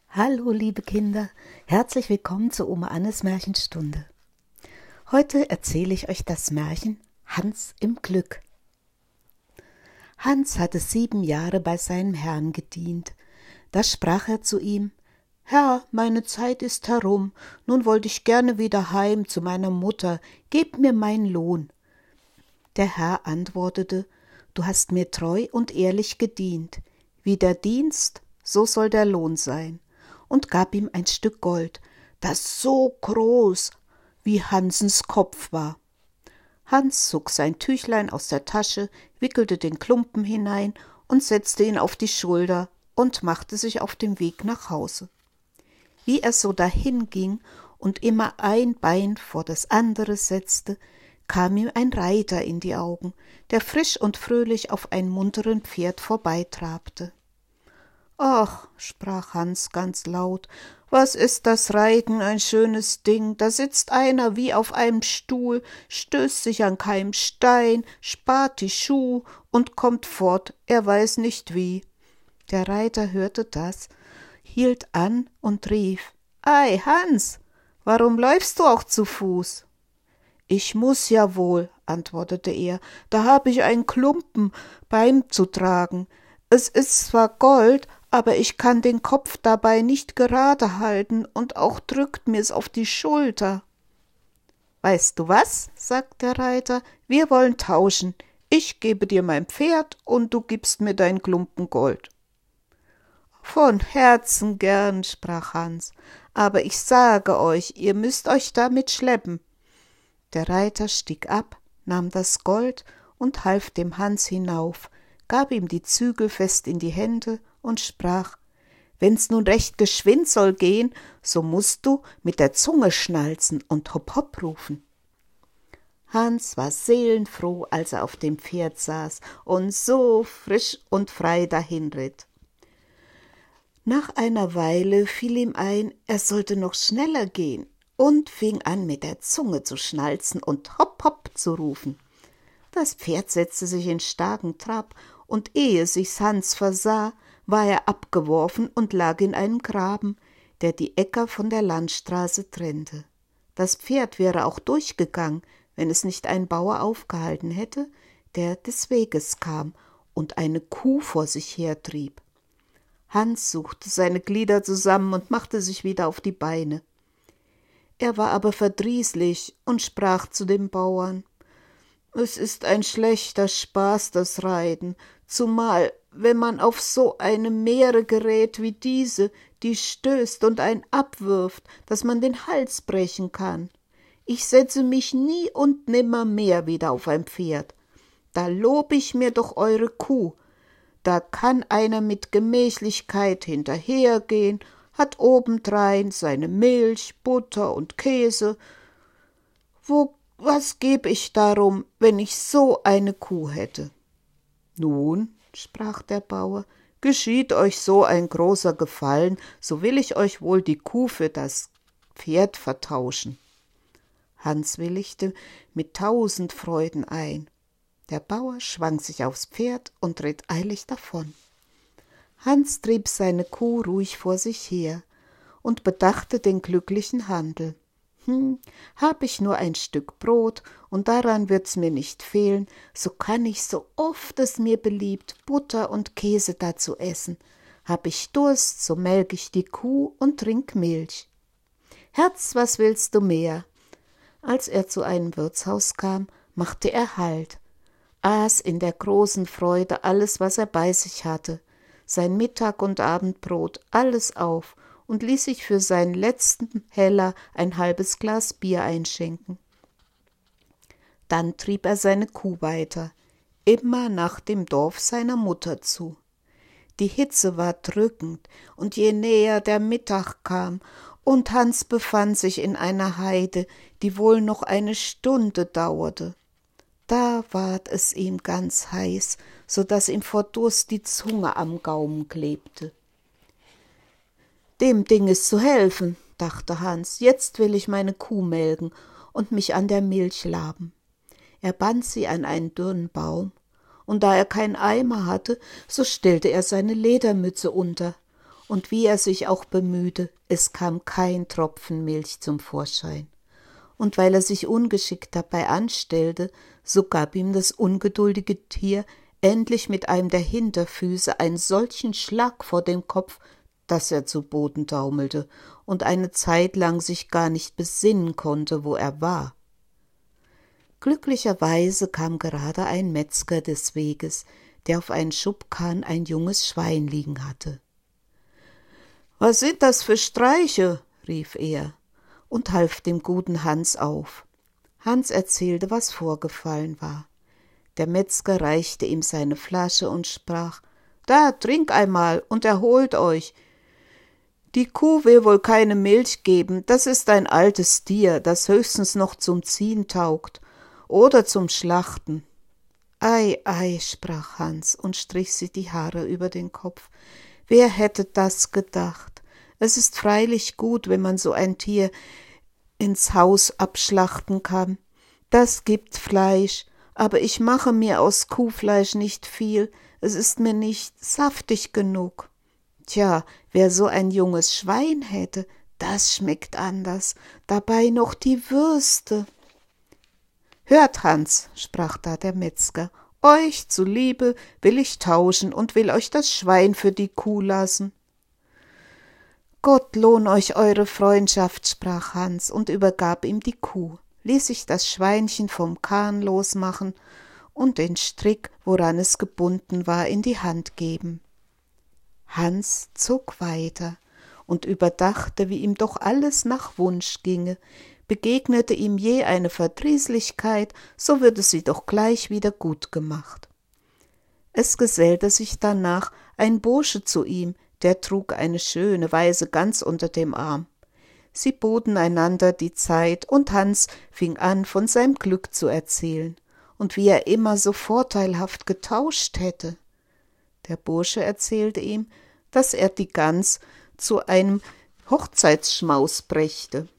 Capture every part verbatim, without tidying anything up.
Hallo liebe Kinder, herzlich willkommen zu Oma Annes Märchenstunde. Heute erzähle ich euch das Märchen Hans im Glück. Hans hatte sieben Jahre bei seinem Herrn gedient. Da sprach er zu ihm: »Herr, meine Zeit ist herum, nun wollte ich gerne wieder heim zu meiner Mutter, gebt mir meinen Lohn.« Der Herr antwortete: »Du hast mir treu und ehrlich gedient. Wie der Dienst, so soll der Lohn sein.« und gab ihm ein Stück Gold, das so groß wie Hansens Kopf war. Hans zog sein Tüchlein aus der Tasche, wickelte den Klumpen hinein und setzte ihn auf die Schulter und machte sich auf den Weg nach Hause. Wie er so dahinging und immer ein Bein vor das andere setzte, kam ihm ein Reiter in die Augen, der frisch und fröhlich auf einem munteren Pferd vorbeitrabte. »Ach«, sprach Hans ganz laut, »was ist das Reiten ein schönes Ding, da sitzt einer wie auf einem Stuhl, stößt sich an keinem Stein, spart die Schuh und kommt fort, er weiß nicht wie.« Der Reiter hörte das, hielt an und rief: »Ei, Hans, warum läufst du auch zu Fuß?« »Ich muß ja wohl«, antwortete er, »da habe ich einen Klumpen beim zu tragen. Es ist zwar Gold, aber ich kann den Kopf dabei nicht gerade halten, und auch drückt mir's auf die Schulter.« »Weißt du was«, sagt der Reiter, »wir wollen tauschen. Ich gebe dir mein Pferd, und du gibst mir dein Klumpen Gold.« »Von Herzen gern«, sprach Hans, »aber ich sage euch, ihr müsst euch damit schleppen.« Der Reiter stieg ab, nahm das Gold und half dem Hans hinauf, gab ihm die Zügel fest in die Hände und sprach: »Wenn's nun recht geschwind soll gehen, so mußt du mit der Zunge schnalzen und hopp hopp rufen.« Hans war seelenfroh, als er auf dem Pferd saß und so frisch und frei dahinritt. Nach einer Weile fiel ihm ein, er sollte noch schneller gehen, und fing an, mit der Zunge zu schnalzen und hopp hopp zu rufen. Das Pferd setzte sich in starken Trab, und ehe sich's Hans versah, war er abgeworfen und lag in einem Graben, der die Äcker von der Landstraße trennte. Das Pferd wäre auch durchgegangen, wenn es nicht ein Bauer aufgehalten hätte, der des Weges kam und eine Kuh vor sich hertrieb. Hans suchte seine Glieder zusammen und machte sich wieder auf die Beine. Er war aber verdrießlich und sprach zu dem Bauern: »Es ist ein schlechter Spaß, das Reiten, zumal, wenn man auf so eine Mähre gerät wie diese, die stößt und einen abwirft, dass man den Hals brechen kann. Ich setze mich nie und nimmermehr wieder auf ein Pferd. Da lob ich mir doch eure Kuh. Da kann einer mit Gemächlichkeit hinterhergehen, hat obendrein seine Milch, Butter und Käse. Wo Was geb ich darum, wenn ich so eine Kuh hätte?« »Nun«, sprach der Bauer, »geschieht euch so ein großer Gefallen, so will ich euch wohl die Kuh für das Pferd vertauschen.« Hans willigte mit tausend Freuden ein. Der Bauer schwang sich aufs Pferd und ritt eilig davon. Hans trieb seine Kuh ruhig vor sich her und bedachte den glücklichen Handel. Hm, hab ich nur ein Stück Brot, und daran wird's mir nicht fehlen, so kann ich, so oft es mir beliebt, Butter und Käse dazu essen. Hab ich Durst, so melk ich die Kuh und trink Milch. Herz, was willst du mehr?« Als er zu einem Wirtshaus kam, machte er Halt, aß in der großen Freude alles, was er bei sich hatte, sein Mittag- und Abendbrot, alles auf, und ließ sich für seinen letzten Heller ein halbes Glas Bier einschenken. Dann trieb er seine Kuh weiter, immer nach dem Dorf seiner Mutter zu. Die Hitze war drückend, und je näher der Mittag kam, und Hans befand sich in einer Heide, die wohl noch eine Stunde dauerte, da ward es ihm ganz heiß, so daß ihm vor Durst die Zunge am Gaumen klebte. »Dem Ding ist zu helfen«, dachte Hans, »jetzt will ich meine Kuh melken und mich an der Milch laben.« Er band sie an einen dürren Baum, und da er keinen Eimer hatte, so stellte er seine Ledermütze unter, und wie er sich auch bemühte, es kam kein Tropfen Milch zum Vorschein. Und weil er sich ungeschickt dabei anstellte, so gab ihm das ungeduldige Tier endlich mit einem der Hinterfüße einen solchen Schlag vor den Kopf, dass er zu Boden taumelte und eine Zeit lang sich gar nicht besinnen konnte, wo er war. Glücklicherweise kam gerade ein Metzger des Weges, der auf einen Schubkarren ein junges Schwein liegen hatte. »Was sind das für Streiche?« rief er und half dem guten Hans auf. Hans erzählte, was vorgefallen war. Der Metzger reichte ihm seine Flasche und sprach: »Da, trink einmal und erholt euch. Die Kuh will wohl keine Milch geben, das ist ein altes Tier, das höchstens noch zum Ziehen taugt oder zum Schlachten.« »Ei, ei«, sprach Hans und strich sich die Haare über den Kopf. »Wer hätte das gedacht? Es ist freilich gut, wenn man so ein Tier ins Haus abschlachten kann. Das gibt Fleisch, aber ich mache mir aus Kuhfleisch nicht viel, es ist mir nicht saftig genug. Tja, wer so ein junges Schwein hätte, das schmeckt anders, dabei noch die Würste.« »Hört, Hans«, sprach da der Metzger, »euch zuliebe will ich tauschen und will euch das Schwein für die Kuh lassen.« »Gott lohn euch eure Freundschaft«, sprach Hans und übergab ihm die Kuh, ließ sich das Schweinchen vom Kahn losmachen und den Strick, woran es gebunden war, in die Hand geben. Hans zog weiter und überdachte, wie ihm doch alles nach Wunsch ginge. Begegnete ihm je eine Verdrießlichkeit, so würde sie doch gleich wieder gut gemacht. Es gesellte sich danach ein Bursche zu ihm, der trug eine schöne weiße Gans unter dem Arm. Sie boten einander die Zeit, und Hans fing an, von seinem Glück zu erzählen und wie er immer so vorteilhaft getauscht hätte. Der Bursche erzählte ihm, dass er die Gans zu einem Hochzeitsschmaus brächte.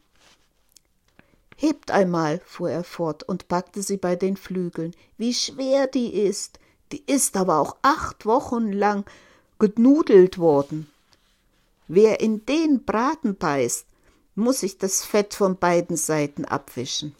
»Hebt einmal«, fuhr er fort und packte sie bei den Flügeln, »wie schwer die ist, die ist aber auch acht Wochen lang genudelt worden. Wer in den Braten beißt, muß sich das Fett von beiden Seiten abwischen.«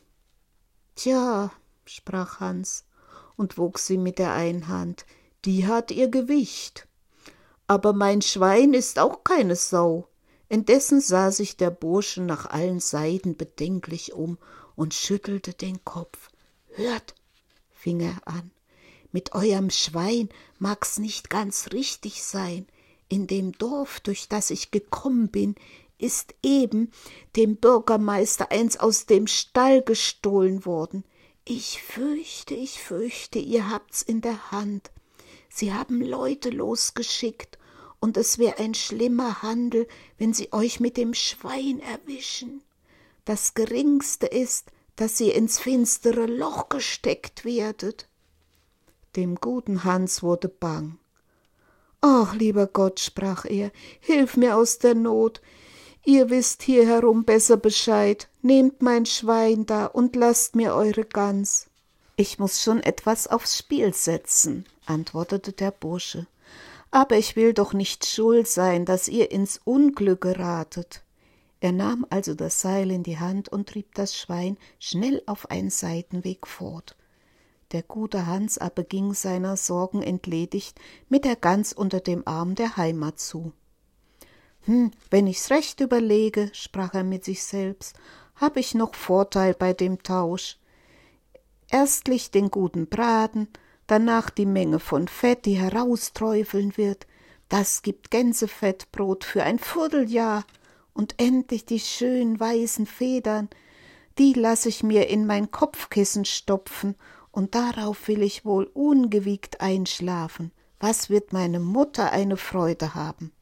»Tja«, sprach Hans und wog sie mit der einen Hand, »die hat ihr Gewicht. Aber mein Schwein ist auch keine Sau.« Indessen sah sich der Bursche nach allen Seiten bedenklich um und schüttelte den Kopf. »Hört«, fing er an, »mit eurem Schwein mag's nicht ganz richtig sein. In dem Dorf, durch das ich gekommen bin, ist eben dem Bürgermeister eins aus dem Stall gestohlen worden. Ich fürchte, ich fürchte, ihr habt's in der Hand. Sie haben Leute losgeschickt, und es wär ein schlimmer Handel, wenn sie euch mit dem Schwein erwischen. Das Geringste ist, dass ihr ins finstere Loch gesteckt werdet.« Dem guten Hans wurde bang. »Ach, lieber Gott«, sprach er, »hilf mir aus der Not. Ihr wisst hier herum besser Bescheid. Nehmt mein Schwein da und lasst mir eure Gans.« »Ich muß schon etwas aufs Spiel setzen«, antwortete der Bursche, »aber ich will doch nicht schuld sein, dass ihr ins Unglück geratet.« Er nahm also das Seil in die Hand und trieb das Schwein schnell auf einen Seitenweg fort. Der gute Hans aber ging seiner Sorgen entledigt mit der Gans unter dem Arm der Heimat zu. »Hm, wenn ich's recht überlege«, sprach er mit sich selbst, »hab ich noch Vorteil bei dem Tausch. Erstlich den guten Braten, danach die Menge von Fett, die herausträufeln wird. Das gibt Gänsefettbrot für ein Vierteljahr. Und endlich die schönen weißen Federn, die lass ich mir in mein Kopfkissen stopfen, und darauf will ich wohl ungewiegt einschlafen. Was wird meine Mutter eine Freude haben!«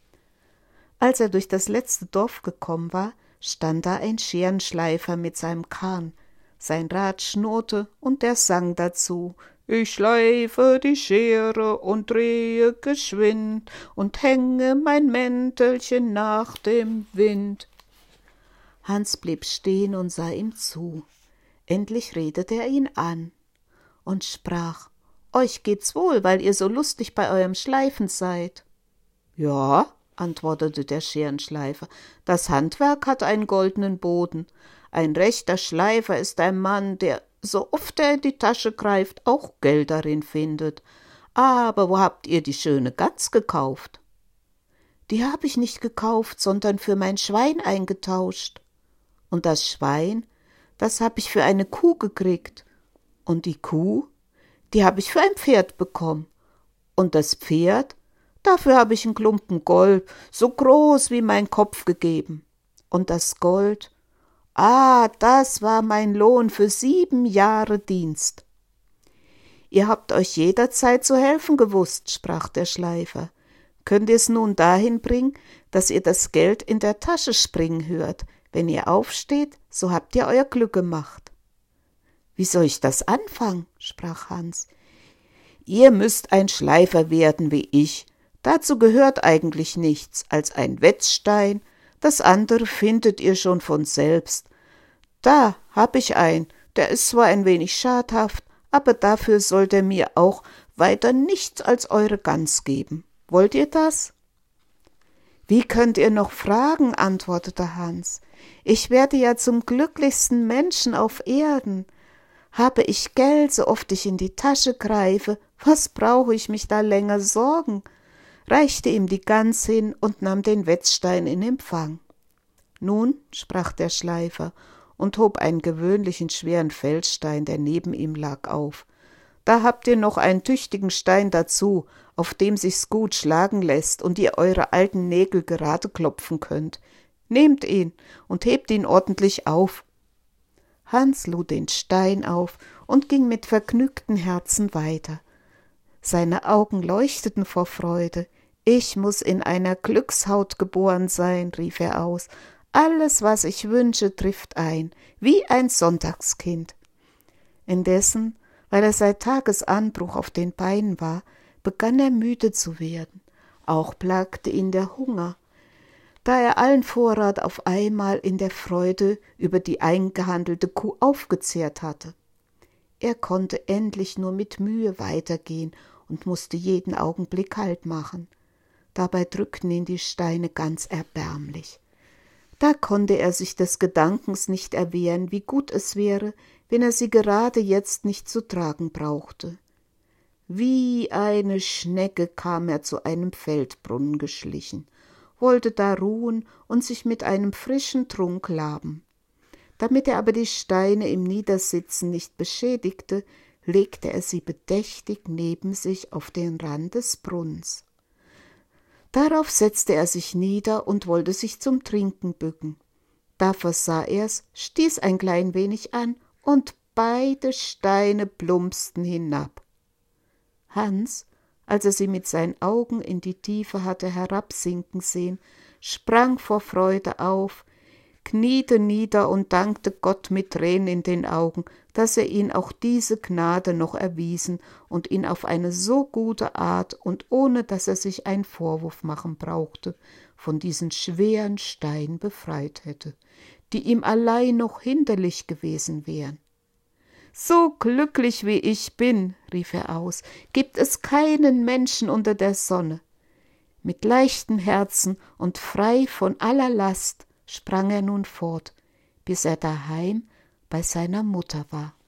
Als er durch das letzte Dorf gekommen war, stand da ein Scherenschleifer mit seinem Kahn. Sein Rad schnurrte und er sang dazu: »Ich schleife die Schere und drehe geschwind und hänge mein Mäntelchen nach dem Wind.« Hans blieb stehen und sah ihm zu. Endlich redete er ihn an und sprach: »Euch geht's wohl, weil ihr so lustig bei eurem Schleifen seid?« »Ja«, antwortete der Scherenschleifer, das Handwerk hat einen goldenen Boden. Ein rechter Schleifer ist ein Mann, der, so oft er in die Tasche greift, auch Geld darin findet. Aber wo habt ihr die schöne Gans gekauft? Die habe ich nicht gekauft, sondern für mein Schwein eingetauscht. Und das Schwein, das habe ich für eine Kuh gekriegt. Und die Kuh, die habe ich für ein Pferd bekommen. Und das Pferd, dafür habe ich einen Klumpen Gold, so groß wie mein Kopf gegeben. Und das Gold, ah, das war mein Lohn für sieben Jahre Dienst. Ihr habt euch jederzeit zu helfen gewusst, sprach der Schleifer. Könnt ihr es nun dahin bringen, dass ihr das Geld in der Tasche springen hört? Wenn ihr aufsteht, so habt ihr euer Glück gemacht. Wie soll ich das anfangen? Sprach Hans. Ihr müsst ein Schleifer werden wie ich. Dazu gehört eigentlich nichts als ein Wetzstein. Das andere findet ihr schon von selbst. Da hab ich einen, der ist zwar ein wenig schadhaft, aber dafür sollt ihr mir auch weiter nichts als eure Gans geben. Wollt ihr das? Wie könnt ihr noch fragen, antwortete Hans. Ich werde ja zum glücklichsten Menschen auf Erden. Habe ich Geld, so oft ich in die Tasche greife, was brauche ich mich da länger sorgen? Reichte ihm die Gans hin und nahm den Wetzstein in Empfang. Nun, sprach der Schleifer und hob einen gewöhnlichen schweren Feldstein, der neben ihm lag, auf. Da habt ihr noch einen tüchtigen Stein dazu, auf dem sich's gut schlagen lässt und ihr eure alten Nägel gerade klopfen könnt. Nehmt ihn und hebt ihn ordentlich auf. Hans lud den Stein auf und ging mit vergnügtem Herzen weiter. Seine Augen leuchteten vor Freude. Ich muß in einer Glückshaut geboren sein, rief er aus. Alles, was ich wünsche, trifft ein, wie ein Sonntagskind. Indessen, weil er seit Tagesanbruch auf den Beinen war, begann er müde zu werden. Auch plagte ihn der Hunger, da er allen Vorrat auf einmal in der Freude über die eingehandelte Kuh aufgezehrt hatte. Er konnte endlich nur mit Mühe weitergehen und mußte jeden Augenblick Halt machen. Dabei drückten ihn die Steine ganz erbärmlich. Da konnte er sich des Gedankens nicht erwehren, wie gut es wäre, wenn er sie gerade jetzt nicht zu tragen brauchte. Wie eine Schnecke kam er zu einem Feldbrunnen geschlichen, wollte da ruhen und sich mit einem frischen Trunk laben. Damit er aber die Steine im Niedersitzen nicht beschädigte, legte er sie bedächtig neben sich auf den Rand des Brunnens. Darauf setzte er sich nieder und wollte sich zum Trinken bücken. Da versah er's, stieß ein klein wenig an, und beide Steine plumpsten hinab. Hans, als er sie mit seinen Augen in die Tiefe hatte herabsinken sehen, sprang vor Freude auf, kniete nieder und dankte Gott mit Tränen in den Augen, dass er ihn auch diese Gnade noch erwiesen und ihn auf eine so gute Art und ohne dass er sich einen Vorwurf machen brauchte, von diesen schweren Steinen befreit hätte, die ihm allein noch hinderlich gewesen wären. »So glücklich wie ich bin«, rief er aus, »gibt es keinen Menschen unter der Sonne.« Mit leichtem Herzen und frei von aller Last sprang er nun fort, bis er daheim bei seiner Mutter war.